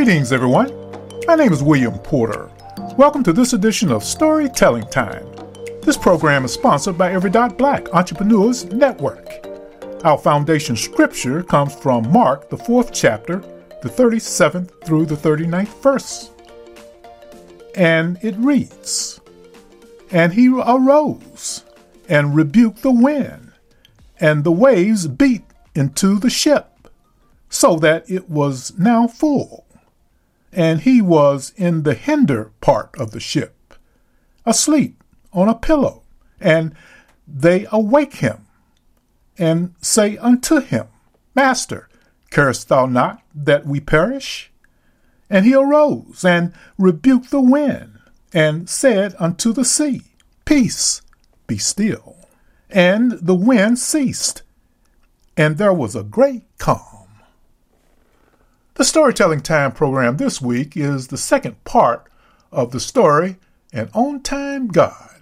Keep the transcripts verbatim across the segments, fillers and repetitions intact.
Greetings, everyone. My name is William Porter. Welcome to this edition of Storytelling Time. This program is sponsored by Every Dot Black Entrepreneurs Network. Our foundation scripture comes from Mark, the fourth chapter, the thirty-seventh through the thirty-ninth verse. And it reads, "And he arose and rebuked the wind, and the waves beat into the ship, so that it was now full. And he was in the hinder part of the ship, asleep on a pillow. And they awake him, and say unto him, Master, carest thou not that we perish? And he arose, and rebuked the wind, and said unto the sea, Peace, be still. And the wind ceased, and there was a great calm." The Storytelling Time program this week is the second part of the story, An On-Time God.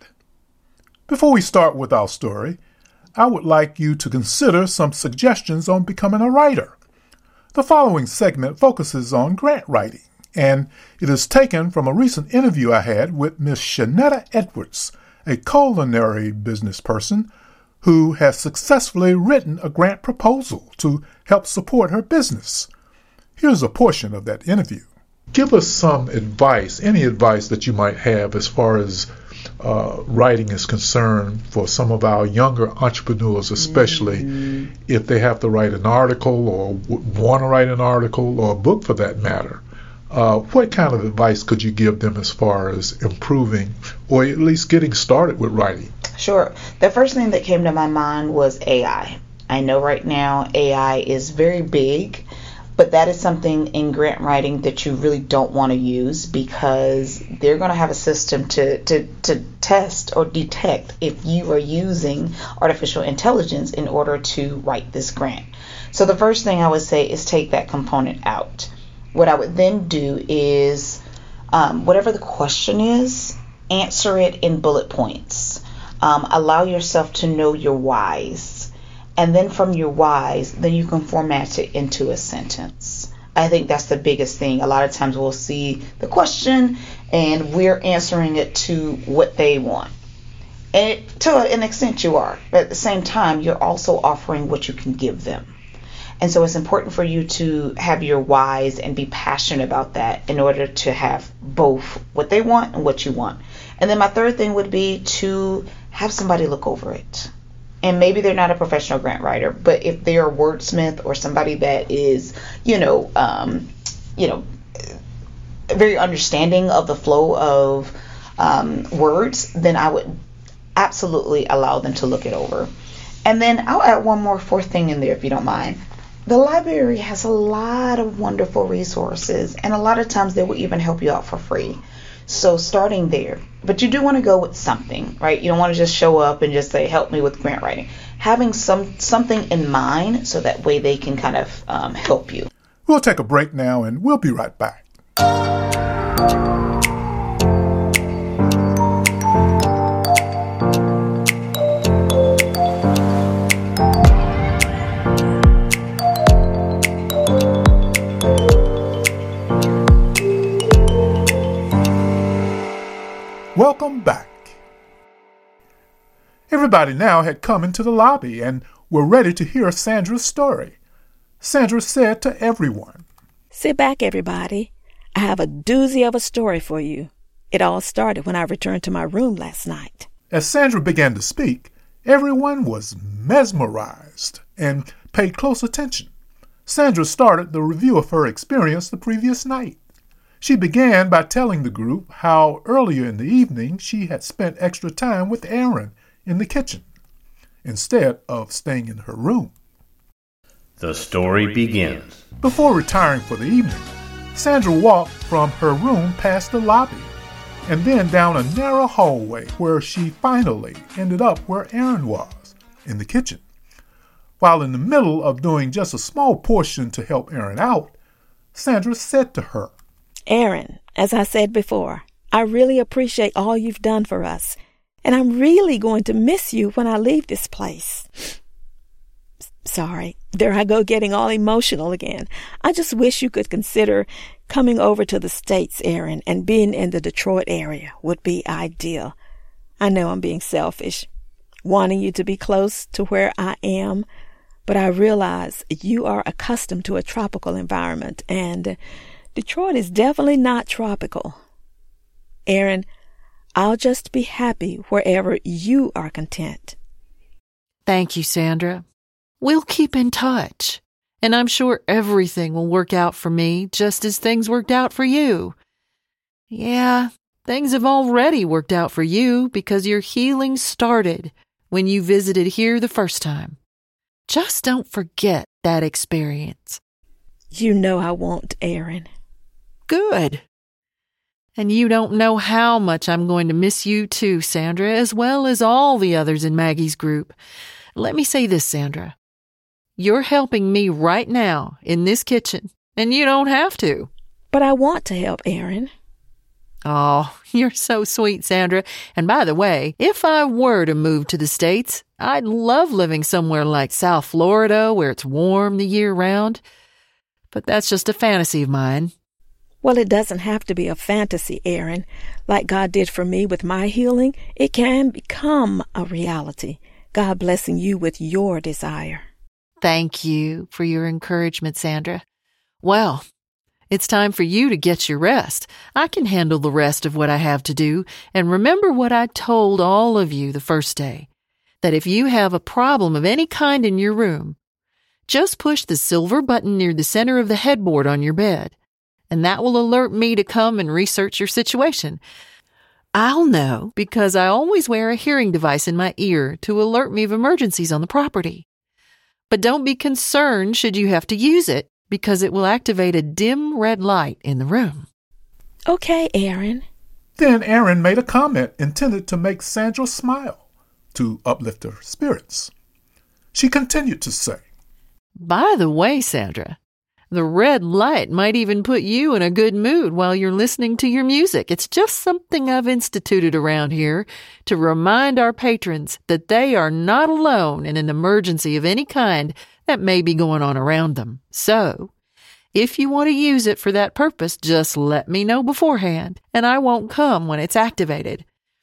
Before we start with our story, I would like you to consider some suggestions on becoming a writer. The following segment focuses on grant writing, and it is taken from a recent interview I had with Miss Shanetta Edwards, a culinary business person who has successfully written a grant proposal to help support her business. Here's a portion of that interview. Give us some advice, any advice that you might have as far as uh, writing is concerned for some of our younger entrepreneurs, especially mm-hmm. if they have to write an article or w- want to write an article or a book for that matter. Uh, what kind of advice could you give them as far as improving or at least getting started with writing? Sure. The first thing that came to my mind was A I. I know right now A I is very big, but that is something in grant writing that you really don't want to use because they're going to have a system to, to, to test or detect if you are using artificial intelligence in order to write this grant. So the first thing I would say is take that component out. What I would then do is um, whatever the question is, answer it in bullet points. Um, allow yourself to know your whys. And then from your whys, then you can format it into a sentence. I think that's the biggest thing. A lot of times we'll see the question and we're answering it to what they want. And it, to an extent you are. But at the same time, you're also offering what you can give them. And so it's important for you to have your whys and be passionate about that in order to have both what they want and what you want. And then my third thing would be to have somebody look over it. And maybe they're not a professional grant writer, but if they're a wordsmith or somebody that is, you know, um, you know, very understanding of the flow of um, words, then I would absolutely allow them to look it over. And then I'll add one more fourth thing in there, if you don't mind. The library has a lot of wonderful resources, and a lot of times they will even help you out for free. So starting there, but you do want to go with something, right? You don't want to just show up and just say, help me with grant writing. Having some something in mind so that way they can kind of um, help you. We'll take a break now and we'll be right back. Welcome back. Everybody now had come into the lobby and were ready to hear Sandra's story. Sandra said to everyone, "Sit back, everybody. I have a doozy of a story for you. It all started when I returned to my room last night." As Sandra began to speak, everyone was mesmerized and paid close attention. Sandra started the review of her experience the previous night. She began by telling the group how earlier in the evening she had spent extra time with Aaron in the kitchen, instead of staying in her room. The story begins. Before retiring for the evening, Sandra walked from her room past the lobby and then down a narrow hallway where she finally ended up where Aaron was, in the kitchen. While in the middle of doing just a small portion to help Aaron out, Sandra said to her, "Aaron, as I said before, I really appreciate all you've done for us, and I'm really going to miss you when I leave this place." Sorry, there I go getting all emotional again. I just wish you could consider coming over to the States, Aaron, and being in the Detroit area would be ideal. I know I'm being selfish, wanting you to be close to where I am, but I realize you are accustomed to a tropical environment, and Detroit is definitely not tropical. Aaron, I'll just be happy wherever you are content. Thank you, Sandra. We'll keep in touch, and I'm sure everything will work out for me just as things worked out for you. Yeah, things have already worked out for you because your healing started when you visited here the first time. Just don't forget that experience. You know I won't, Aaron. Good. And you don't know how much I'm going to miss you too, Sandra, as well as all the others in Maggie's group. Let me say this, Sandra. You're helping me right now in this kitchen, and you don't have to. But I want to help, Aaron. Oh, you're so sweet, Sandra. And by the way, if I were to move to the States, I'd love living somewhere like South Florida where it's warm the year round. But that's just a fantasy of mine. Well, it doesn't have to be a fantasy, Aaron. Like God did for me with my healing, it can become a reality. God blessing you with your desire. Thank you for your encouragement, Sandra. Well, it's time for you to get your rest. I can handle the rest of what I have to do. And remember what I told all of you the first day, that if you have a problem of any kind in your room, just push the silver button near the center of the headboard on your bed, and that will alert me to come and research your situation. I'll know because I always wear a hearing device in my ear to alert me of emergencies on the property. But don't be concerned should you have to use it, because it will activate a dim red light in the room. Okay, Aaron. Then Aaron made a comment intended to make Sandra smile, to uplift her spirits. She continued to say, By the way, Sandra, the red light might even put you in a good mood while you're listening to your music. It's just something I've instituted around here to remind our patrons that they are not alone in an emergency of any kind that may be going on around them. So, if you want to use it for that purpose, just let me know beforehand, and I won't come when it's activated.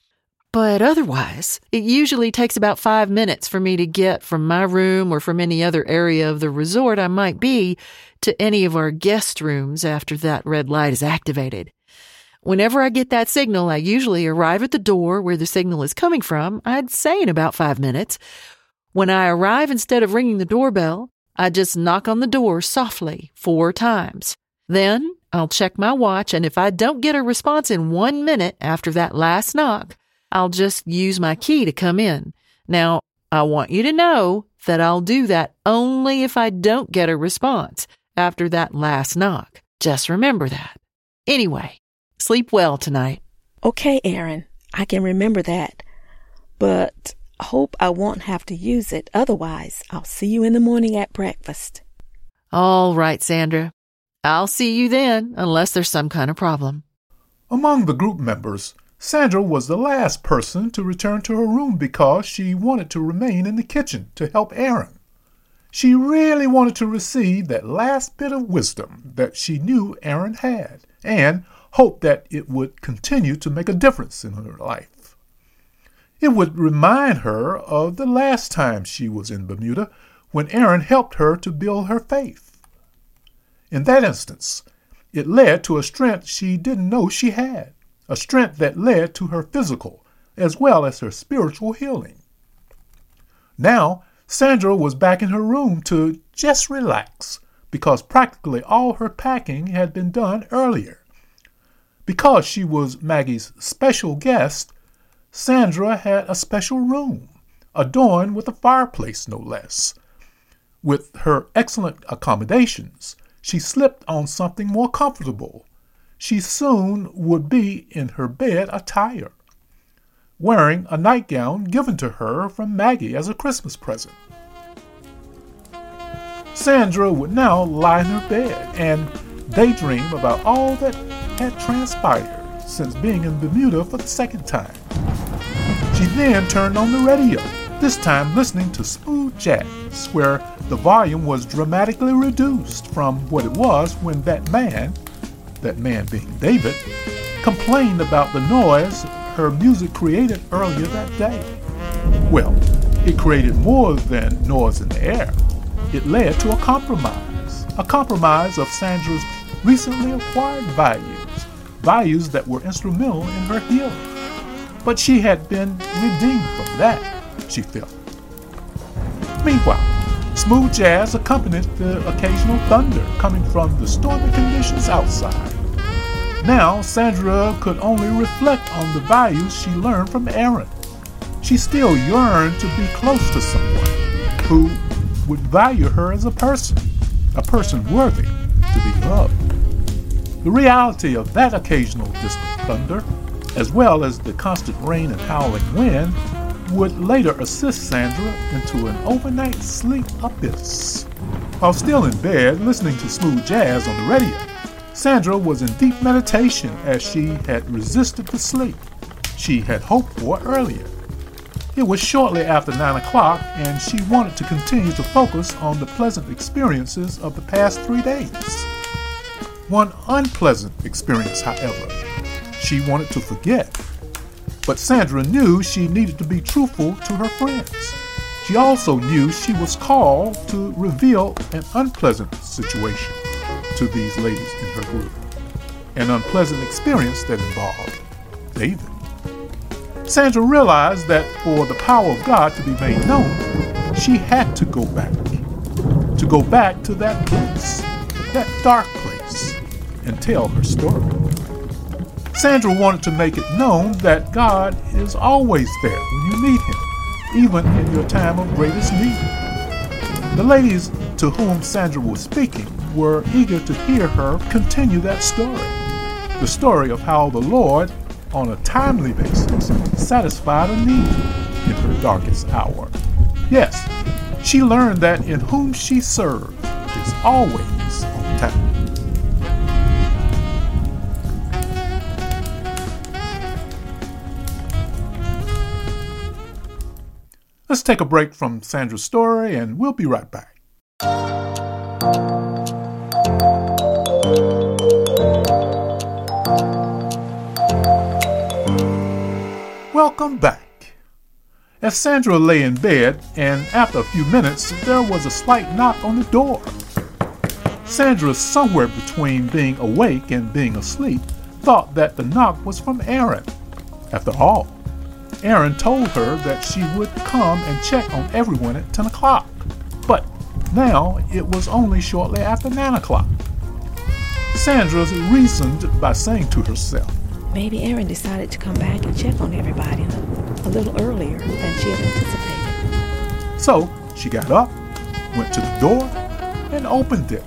But otherwise, it usually takes about five minutes for me to get from my room or from any other area of the resort I might be to any of our guest rooms after that red light is activated. Whenever I get that signal, I usually arrive at the door where the signal is coming from, I'd say in about five minutes. When I arrive, instead of ringing the doorbell, I just knock on the door softly four times. Then I'll check my watch, and if I don't get a response in one minute after that last knock, I'll just use my key to come in. Now, I want you to know that I'll do that only if I don't get a response after that last knock. Just remember that. Anyway, sleep well tonight. Okay, Aaron, I can remember that. But hope I won't have to use it. Otherwise, I'll see you in the morning at breakfast. All right, Sandra. I'll see you then, unless there's some kind of problem. Among the group members, Sandra was the last person to return to her room because she wanted to remain in the kitchen to help Aaron. She really wanted to receive that last bit of wisdom that she knew Aaron had and hoped that it would continue to make a difference in her life. It would remind her of the last time she was in Bermuda when Aaron helped her to build her faith. In that instance, it led to a strength she didn't know she had. A strength that led to her physical as well as her spiritual healing. Now, Sandra was back in her room to just relax because practically all her packing had been done earlier. Because she was Maggie's special guest, Sandra had a special room, adorned with a fireplace no less. With her excellent accommodations, she slipped on something more comfortable. She soon would be in her bed attire, wearing a nightgown given to her from Maggie as a Christmas present. Sandra would now lie in her bed and daydream about all that had transpired since being in Bermuda for the second time. She then turned on the radio, this time listening to smooth jazz, where the volume was dramatically reduced from what it was when that man, that man being David, complained about the noise her music created earlier that day. Well, it created more than noise in the air. It led to a compromise, a compromise of Sandra's recently acquired values, values that were instrumental in her healing. But she had been redeemed from that, she felt. Meanwhile, smooth jazz accompanied the occasional thunder coming from the stormy conditions outside. Now, Sandra could only reflect on the values she learned from Aaron. She still yearned to be close to someone who would value her as a person, a person worthy to be loved. The reality of that occasional distant thunder, as well as the constant rain and howling wind, would later assist Sandra into an overnight sleep abyss. While still in bed, listening to smooth jazz on the radio, Sandra was in deep meditation as she had resisted the sleep she had hoped for earlier. It was shortly after nine o'clock, and she wanted to continue to focus on the pleasant experiences of the past three days. One unpleasant experience, however, she wanted to forget. But Sandra knew she needed to be truthful to her friends. She also knew she was called to reveal an unpleasant situation to these ladies in her group. An unpleasant experience that involved David. Sandra realized that for the power of God to be made known, she had to go back. To go back to that place, that dark place, and tell her story. Sandra wanted to make it known that God is always there when you need Him, even in your time of greatest need. The ladies to whom Sandra was speaking were eager to hear her continue that story. The story of how the Lord, on a timely basis, satisfied a need in her darkest hour. Yes, she learned that in whom she served is always on time. Let's take a break from Sandra's story and we'll be right back. Welcome back. As Sandra lay in bed, and after a few minutes, there was a slight knock on the door. Sandra, somewhere between being awake and being asleep, thought that the knock was from Aaron. After all, Aaron told her that she would come and check on everyone at ten o'clock. But now it was only shortly after nine o'clock. Sandra reasoned by saying to herself, maybe Aaron decided to come back and check on everybody a little earlier than she had anticipated. So she got up, went to the door, and opened it.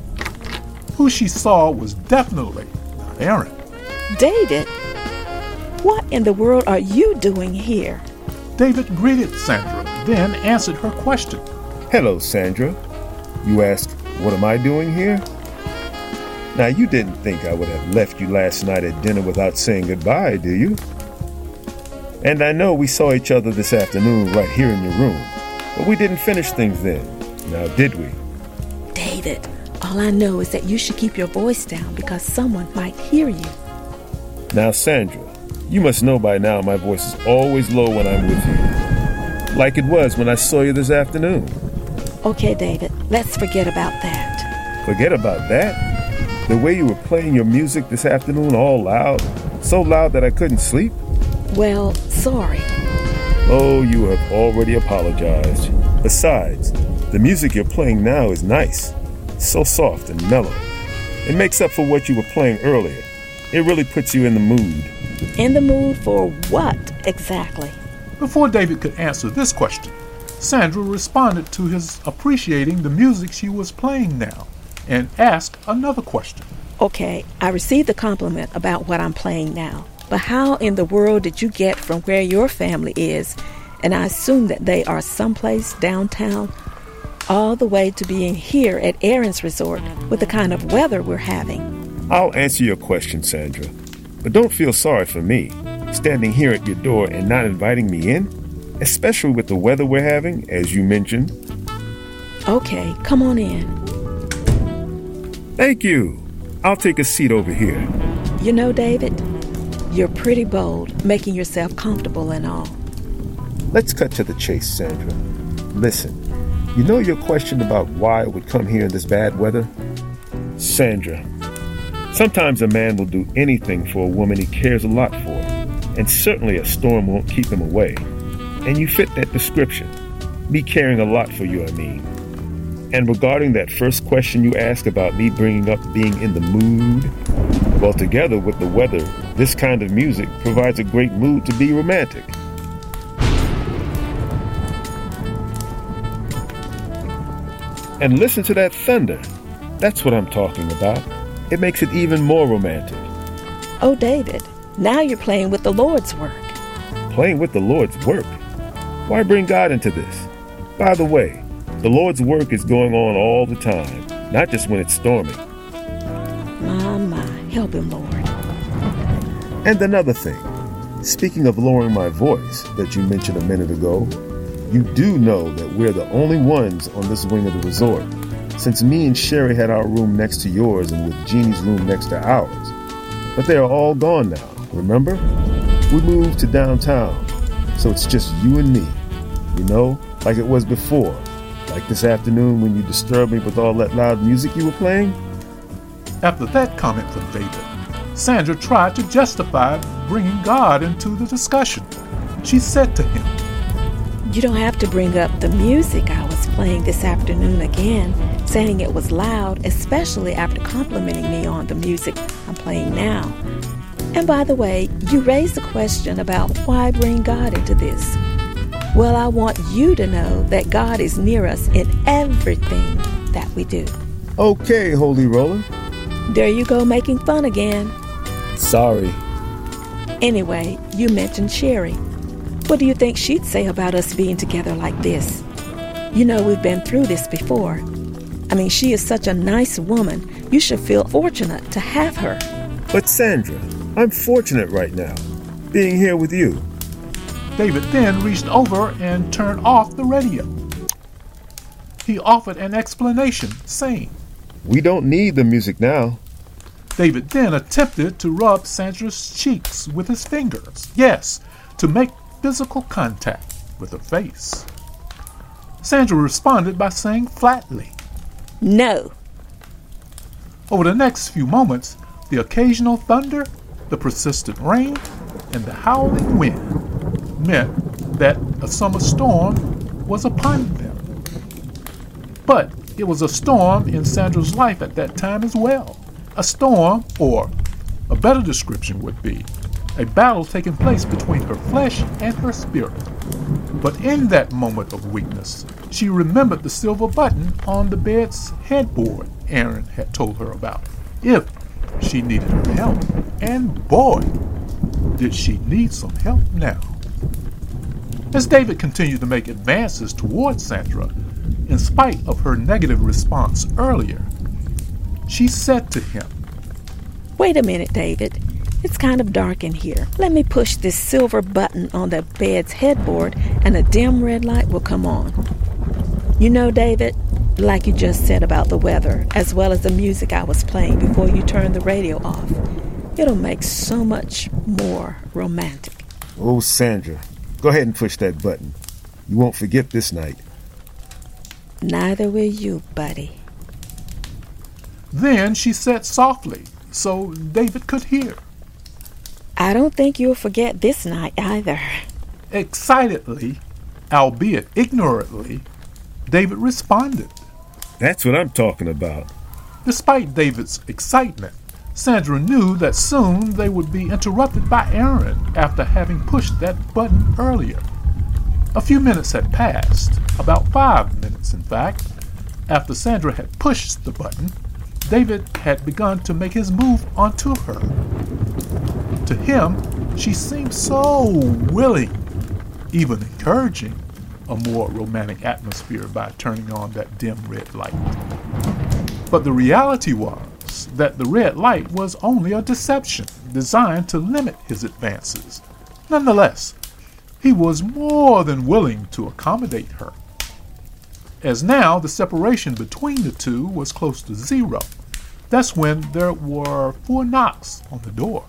Who she saw was definitely not Aaron. David, what in the world are you doing here? David greeted Sandra, then answered her question. Hello, Sandra. You asked, what am I doing here? Now, you didn't think I would have left you last night at dinner without saying goodbye, do you? And I know we saw each other this afternoon right here in your room, but we didn't finish things then. Now, did we? David, all I know is that you should keep your voice down because someone might hear you. Now, Sandra, you must know by now my voice is always low when I'm with you, like it was when I saw you this afternoon. Okay, David, let's forget about that. Forget about that? The way you were playing your music this afternoon all loud, so loud that I couldn't sleep? Well, sorry. Oh, you have already apologized. Besides, the music you're playing now is nice, so soft and mellow. It makes up for what you were playing earlier. It really puts you in the mood. In the mood for what exactly? Before David could answer this question, Sandra responded to his appreciating the music she was playing now and asked another question. Okay, I received a compliment about what I'm playing now, but how in the world did you get from where your family is, and I assume that they are someplace downtown, all the way to being here at Aaron's Resort with the kind of weather we're having? I'll answer your question, Sandra, but don't feel sorry for me, standing here at your door and not inviting me in, especially with the weather we're having, as you mentioned. Okay, come on in. Thank you. I'll take a seat over here. You know, David, you're pretty bold, making yourself comfortable and all. Let's cut to the chase, Sandra. Listen, you know your question about why I would come here in this bad weather? Sandra, sometimes a man will do anything for a woman he cares a lot for, and certainly a storm won't keep him away. And you fit that description. Me caring a lot for you, I mean. And regarding that first question you asked about me bringing up being in the mood, well, together with the weather, this kind of music provides a great mood to be romantic. And listen to that thunder. That's what I'm talking about. It makes it even more romantic. Oh, David, now you're playing with the Lord's work. Playing with the Lord's work? Why bring God into this? By the way, the Lord's work is going on all the time, not just when it's storming. My, my, help him, Lord. And another thing, speaking of lowering my voice that you mentioned a minute ago, you do know that we're the only ones on this wing of the resort, since me and Sherry had our room next to yours and with Jeannie's room next to ours. But they are all gone now, remember? We moved to downtown, so it's just you and me, you know, like it was before. Like this afternoon when you disturbed me with all that loud music you were playing? After that comment from David, Sandra tried to justify bringing God into the discussion. She said to him, You don't have to bring up the music I was playing this afternoon again, saying it was loud, especially after complimenting me on the music I'm playing now. And by the way, you raised a question about why bring God into this. Well, I want you to know that God is near us in everything that we do. Okay, Holy Roller. There you go, making fun again. Sorry. Anyway, you mentioned Sherry. What do you think she'd say about us being together like this? You know, we've been through this before. I mean, she is such a nice woman. You should feel fortunate to have her. But Sandra, I'm fortunate right now, being here with you. David then reached over and turned off the radio. He offered an explanation, saying, We don't need the music now. David then attempted to rub Sandra's cheeks with his fingers. Yes, to make physical contact with her face. Sandra responded by saying flatly, No. Over the next few moments, the occasional thunder, the persistent rain, and the howling wind meant that a summer storm was upon them. But it was a storm in Sandra's life at that time as well. A storm, or a better description would be, a battle taking place between her flesh and her spirit. But in that moment of weakness, she remembered the silver button on the bed's headboard Aaron had told her about, if she needed her help. And boy, did she need some help now. As David continued to make advances towards Sandra, in spite of her negative response earlier, she said to him, Wait a minute, David. It's kind of dark in here. Let me push this silver button on the bed's headboard and a dim red light will come on. You know, David, like you just said about the weather, as well as the music I was playing before you turned the radio off, it'll make so much more romantic. Oh, Sandra, go ahead and push that button. You won't forget this night. Neither will you, buddy. Then she said softly, so David could hear, I don't think you'll forget this night either. Excitedly, albeit ignorantly, David responded. That's what I'm talking about. Despite David's excitement, Sandra knew that soon they would be interrupted by Aaron after having pushed that button earlier. A few minutes had passed, about five minutes in fact, after Sandra had pushed the button. David had begun to make his move onto her. To him, she seemed so willing, even encouraging a more romantic atmosphere by turning on that dim red light. But the reality was that the red light was only a deception designed to limit his advances. Nonetheless, he was more than willing to accommodate her. as now the separation between the two was close to zero. That's when there were four knocks on the door.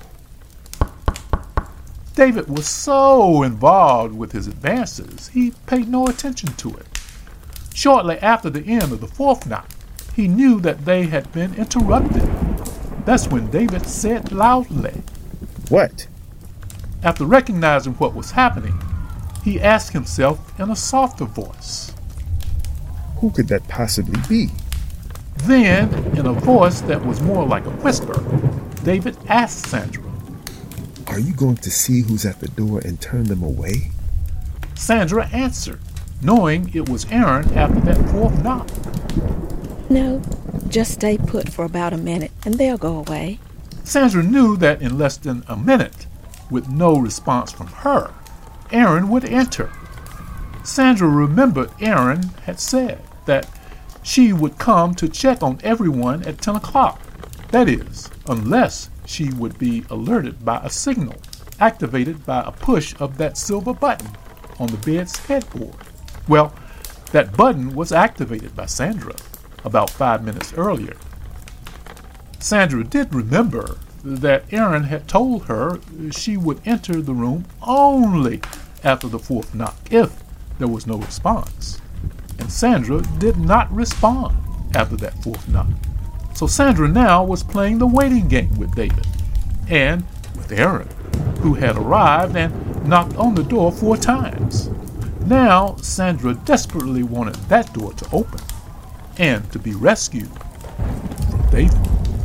David was so involved with his advances, he paid no attention to it. Shortly after the end of the fourth knock, he knew that they had been interrupted. That's when David said loudly, "What?" After recognizing what was happening, he asked himself in a softer voice, "Who could that possibly be?" Then, in a voice that was more like a whisper, David asked Sandra, "Are you going to see who's at the door and turn them away?" Sandra answered, knowing it was Aaron after that fourth knock. No, just stay put for about a minute and they'll go away. Sandra knew that in less than a minute, with no response from her, Aaron would enter. Sandra remembered Aaron had said that she would come to check on everyone at ten o'clock. That is, unless she would be alerted by a signal activated by a push of that silver button on the bed's headboard. Well, that button was activated by Sandra about five minutes earlier. Sandra did remember that Aaron had told her she would enter the room only after the fourth knock if there was no response. And Sandra did not respond after that fourth knock. So Sandra now was playing the waiting game with David and with Aaron, who had arrived and knocked on the door four times. Now Sandra desperately wanted that door to open and to be rescued from David.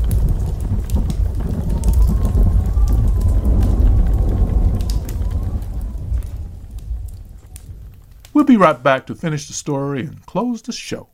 We'll be right back to finish the story and close the show.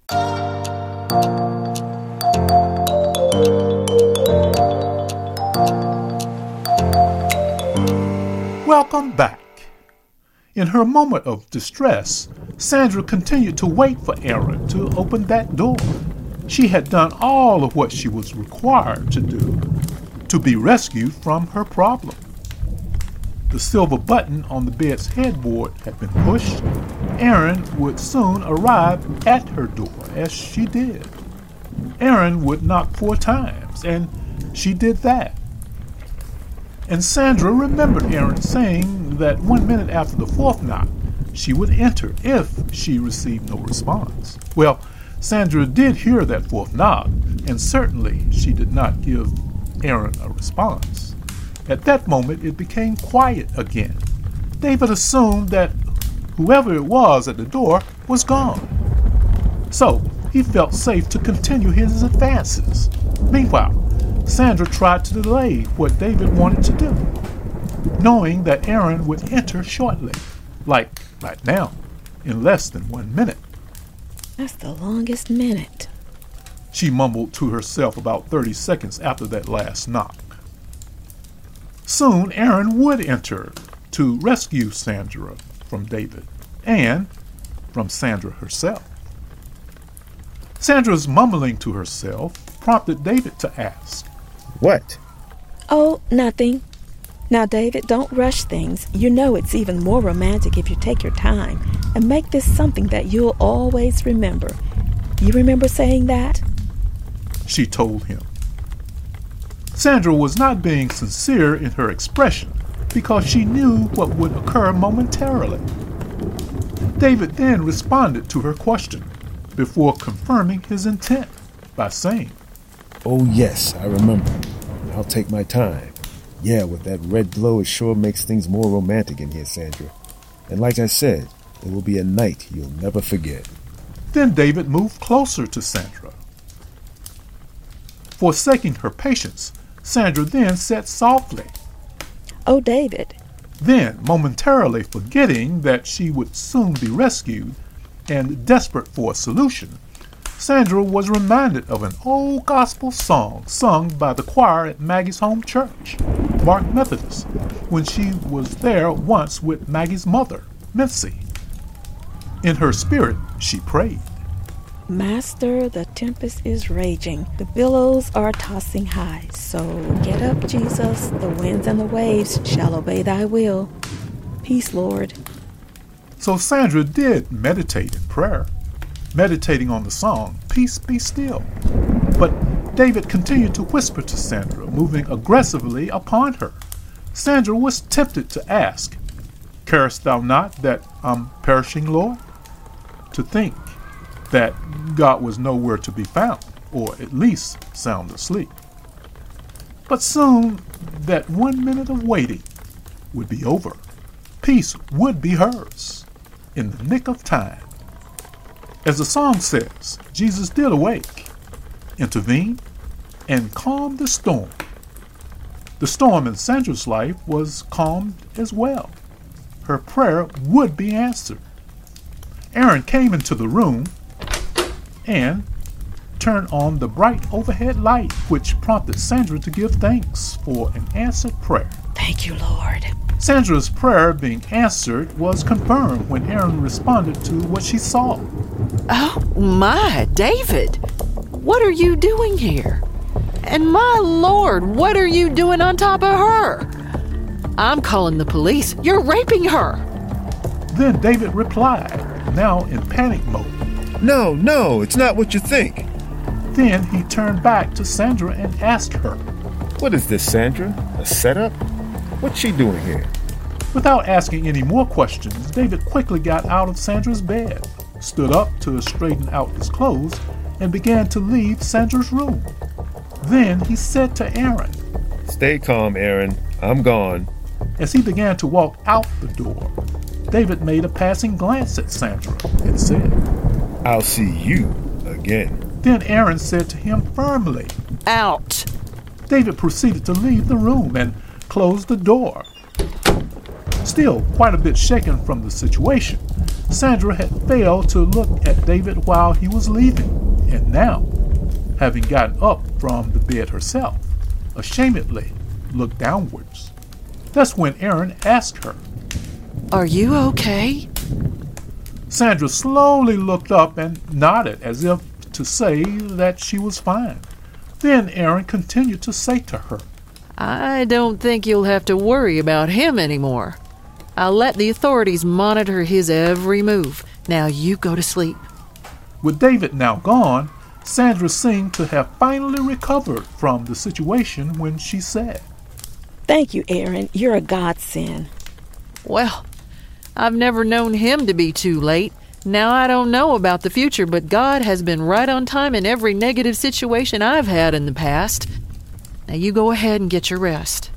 Welcome back. In her moment of distress, Sandra continued to wait for Aaron to open that door. She had done all of what she was required to do to be rescued from her problem. The silver button on the bed's headboard had been pushed. Aaron would soon arrive at her door, as she did. Aaron would knock four times, and she did that. And Sandra remembered Aaron saying that one minute after the fourth knock, she would enter if she received no response. Well, Sandra did hear that fourth knock, and certainly she did not give Aaron a response. At that moment, it became quiet again. David assumed that whoever it was at the door was gone. So he felt safe to continue his advances. Meanwhile, Sandra tried to delay what David wanted to do, knowing that Aaron would enter shortly, like right now, in less than one minute. That's the longest minute, she mumbled to herself about thirty seconds after that last knock. Soon Aaron would enter to rescue Sandra from David and from Sandra herself. Sandra's mumbling to herself prompted David to ask, "What?" Oh, nothing. Now, David, don't rush things. You know it's even more romantic if you take your time and make this something that you'll always remember. You remember saying that? She told him. Sandra was not being sincere in her expression because she knew what would occur momentarily. David then responded to her question before confirming his intent by saying, "Oh yes, I remember. I'll take my time. Yeah, with that red glow, it sure makes things more romantic in here, Sandra. And like I said, it will be a night you'll never forget." Then David moved closer to Sandra. Forsaking her patience, Sandra then said softly, "Oh, David." Then, momentarily forgetting that she would soon be rescued and desperate for a solution, Sandra was reminded of an old gospel song sung by the choir at Maggie's home church, Mark Methodist, when she was there once with Maggie's mother, Mincy. In her spirit, she prayed, Master, the tempest is raging. The billows are tossing high. So get up, Jesus. The winds and the waves shall obey thy will. Peace, Lord. So Sandra did meditate in prayer, meditating on the song, Peace Be Still. But David continued to whisper to Sandra, moving aggressively upon her. Sandra was tempted to ask, "Carest thou not that I'm perishing, Lord?" To think that God was nowhere to be found, or at least sound asleep. But soon that one minute of waiting would be over. Peace would be hers in the nick of time. As the song says, Jesus did awake, intervene, and calm the storm. The storm in Sandra's life was calmed as well. Her prayer would be answered. Aaron came into the room and turned on the bright overhead light, which prompted Sandra to give thanks for an answered prayer. Thank you, Lord. Sandra's prayer being answered was confirmed when Aaron responded to what she saw. Oh, my, David, what are you doing here? And my Lord, what are you doing on top of her? I'm calling the police. You're raping her. Then David replied, now in panic mode. No, no, it's not what you think. Then he turned back to Sandra and asked her, What is this, Sandra? A setup? What's she doing here? Without asking any more questions, David quickly got out of Sandra's bed, stood up to straighten out his clothes, and began to leave Sandra's room. Then he said to Aaron, Stay calm, Aaron. I'm gone. As he began to walk out the door, David made a passing glance at Sandra and said, I'll see you again. Then Aaron said to him firmly, Out. David proceeded to leave the room and closed the door. Still quite a bit shaken from the situation, Sandra had failed to look at David while he was leaving, and now, having gotten up from the bed herself, ashamedly looked downwards. That's when Aaron asked her, Are you okay? Sandra slowly looked up and nodded as if to say that she was fine. Then Aaron continued to say to her, I don't think you'll have to worry about him anymore. I'll let the authorities monitor his every move. Now you go to sleep. With David now gone, Sandra seemed to have finally recovered from the situation when she said, Thank you, Aaron. You're a godsend. Well, I've never known him to be too late. Now I don't know about the future, but God has been right on time in every negative situation I've had in the past. Now you go ahead and get your rest.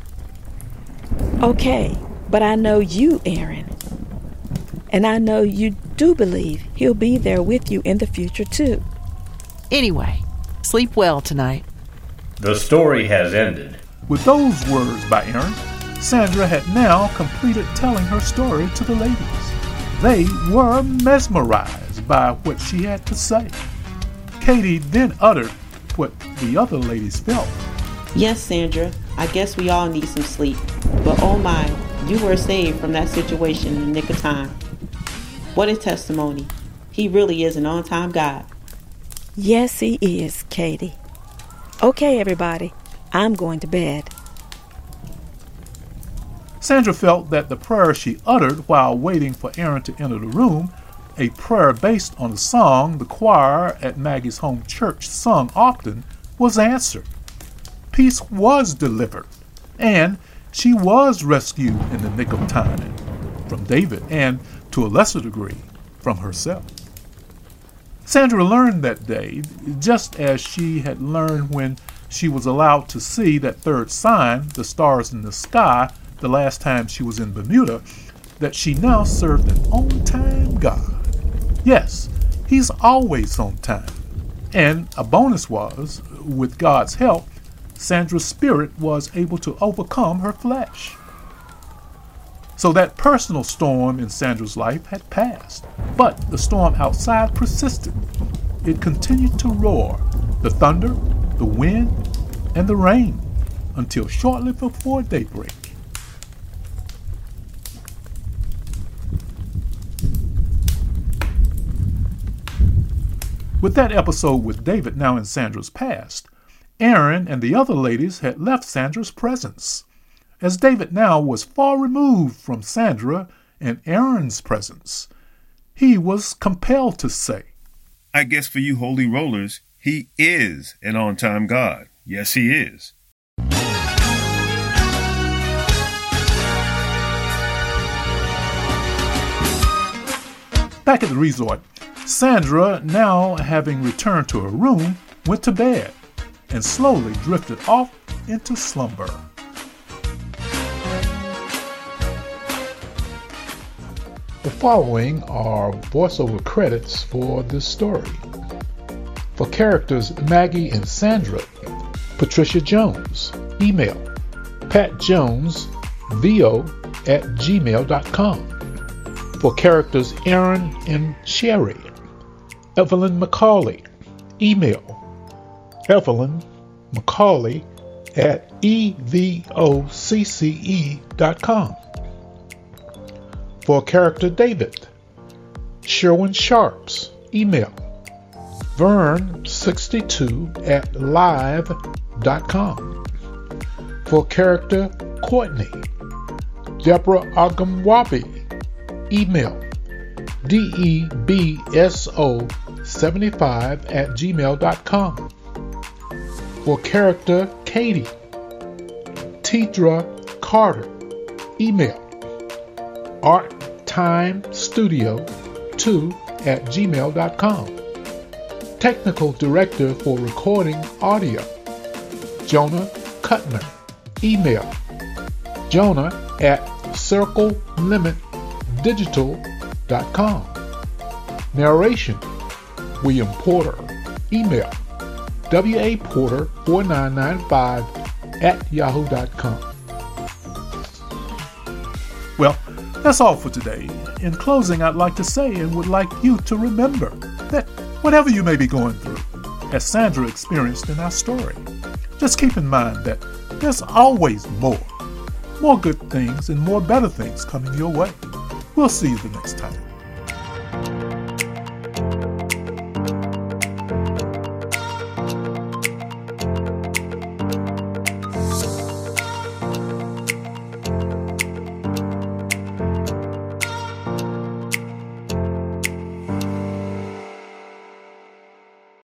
Okay, but I know you, Aaron. And I know you do believe he'll be there with you in the future, too. Anyway, sleep well tonight. The story has ended. With those words by Aaron, Sandra had now completed telling her story to the ladies. They were mesmerized by what she had to say. Katie then uttered what the other ladies felt. Yes, Sandra, I guess we all need some sleep. But oh my, you were saved from that situation in the nick of time. What a testimony. He really is an on-time God. Yes, he is, Katie. Okay, everybody, I'm going to bed. Sandra felt that the prayer she uttered while waiting for Aaron to enter the room, a prayer based on a song the choir at Maggie's home church sung often, was answered. Peace was delivered, and she was rescued in the nick of time from David and, to a lesser degree, from herself. Sandra learned that day, just as she had learned when she was allowed to see that third sign, the stars in the sky, the last time she was in Bermuda, that she now served an on-time God. Yes, he's always on time. And a bonus was, with God's help, Sandra's spirit was able to overcome her flesh. So that personal storm in Sandra's life had passed, but the storm outside persisted. It continued to roar, the thunder, the wind, and the rain, until shortly before daybreak. With that episode with David now in Sandra's past, Aaron and the other ladies had left Sandra's presence. As David now was far removed from Sandra and Aaron's presence, he was compelled to say, I guess for you holy rollers, he is an on-time God. Yes, he is. Back at the resort, Sandra, now having returned to her room, went to bed and slowly drifted off into slumber. The following are voiceover credits for this story. For characters Maggie and Sandra, Patricia Jones. Email patjonesvo at gmail dot com. For characters Aaron and Sherry, Evelyn McCauley. Email Evelyn McCauley at evocce dot com. For character David, Sherwin Sharps. Email vern sixty-two at live dot com. For character Courtney, Deborah Agamwabi. Email debso seventy-five at gmail dot com. For character Katie, Tidra Carter. Email arttimestudio two at gmail dot com. Technical Director for Recording Audio, Jonah Kuttner. Email Jonah at circle limit digital dot com. Narration William Porter. Email waporter four nine nine five at yahoo dot com. Well, that's all for today. In closing, I'd like to say and would like you to remember that whatever you may be going through, as Sandra experienced in our story, just keep in mind that there's always more, more good things and more better things coming your way. We'll see you the next time.